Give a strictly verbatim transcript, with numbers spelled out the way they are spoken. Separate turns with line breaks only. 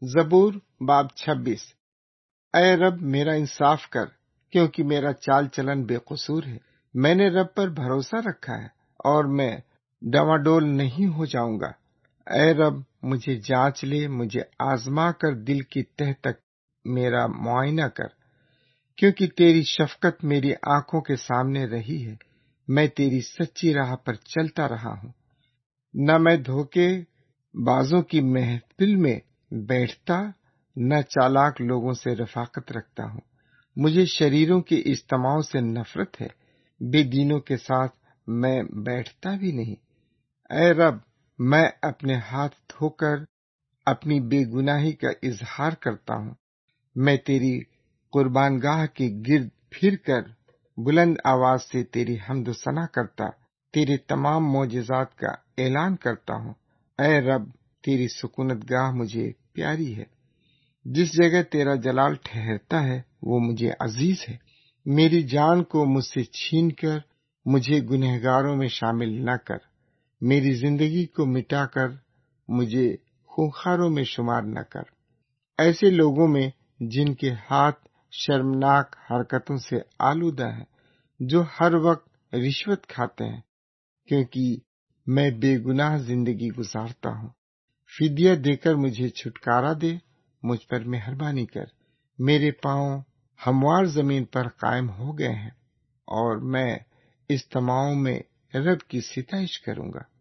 زبور باب چھبیس۔ اے رب میرا انصاف کر، کیونکہ میرا چال چلن بے قصور ہے۔ میں نے رب پر بھروسہ رکھا ہے اور میں ڈواڈول نہیں ہو جاؤں گا۔ اے رب مجھے جانچ لے، مجھے آزما کر دل کی تہ تک میرا معائنہ کر، کیونکہ تیری شفقت میری آنکھوں کے سامنے رہی ہے۔ میں تیری سچی راہ پر چلتا رہا ہوں، نہ میں دھوکے بازوں کی محفل میں بیٹھتا، نہ چالاک لوگوں سے رفاقت رکھتا ہوں۔ مجھے شریروں کے اجتماع سے نفرت ہے، بے دینوں کے ساتھ میں بیٹھتا بھی نہیں۔ اے رب میں اپنے ہاتھ دھو کر اپنی بے گناہی کا اظہار کرتا ہوں۔ میں تیری قربان گاہ کے گرد پھر کر بلند آواز سے تیری حمد و ثنا کرتا، تیرے تمام معجزات کا اعلان کرتا ہوں۔ اے رب تیری سکونت گاہ مجھے پیاری ہے، جس جگہ تیرا جلال ٹھہرتا ہے وہ مجھے عزیز ہے۔ میری جان کو مجھ سے چھین کر مجھے گنہگاروں میں شامل نہ کر، میری زندگی کو مٹا کر مجھے خونخواروں میں شمار نہ کر، ایسے لوگوں میں جن کے ہاتھ شرمناک حرکتوں سے آلودہ ہیں، جو ہر وقت رشوت کھاتے ہیں، کیونکہ میں بے گناہ زندگی گزارتا ہوں۔ فدیہ دے کر مجھے چھٹکارا دے، مجھ پر مہربانی کر۔ میرے پاؤں ہموار زمین پر قائم ہو گئے ہیں، اور میں اجتماعوں میں رب کی ستائش کروں گا۔